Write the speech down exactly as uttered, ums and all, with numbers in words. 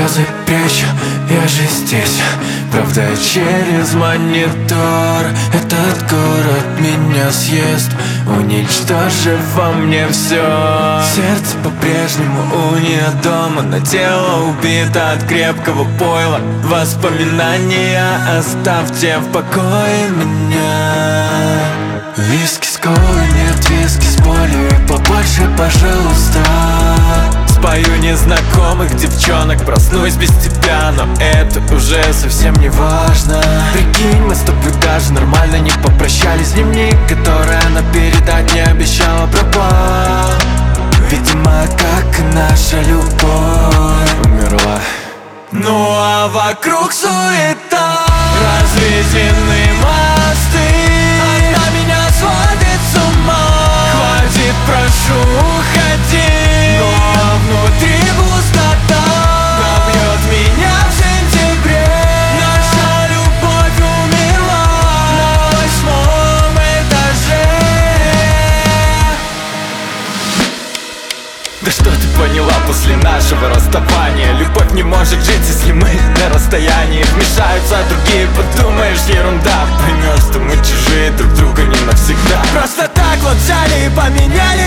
слезы прячу, я же здесь. Правда, через монитор этот город меня съест, уничтожив во мне все. Сердце по-прежнему у нее дома, но тело убито от крепкого пойла. Воспоминания оставьте в покое меня. Виски с колой, нет виски с болью, и побольше, пожалуйста. Спою незнакомых девчонок, проснусь без тебя, но это уже совсем не важно. Прикинь, мы с тобой даже нормально не попрощались. Дневник, который она передать не обещала, пропал. Видимо, как и наша любовь умерла. Ну а вокруг суета, разведены мосты. Она меня сводит с ума. Хватит, прошу, уходи. Но внутри пустота пробьет меня в сентябре. Наша любовь умерла на восьмом этаже. Да что ты поняла после нашего расставания? Любовь не может жить, если мы на расстоянии. Вмешаются другие, подумаешь, ерунда. Поймешь, что мы чужие, друг друга не навсегда. Просто так вот взяли и поменяли